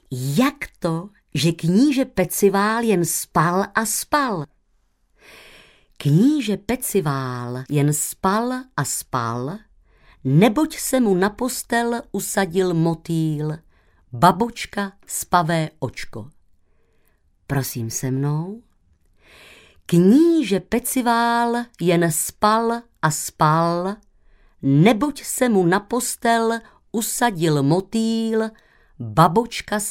Jak to, že kníže Pecivál jen spal a spal? Kníže Pecivál jen spal a spal, neboť se mu na postel usadil motýl, babočka spavé očko. Prosím se mnou. Kníže Pecivál jen spal a spal, neboť se mu na postel usadil motýl, babočka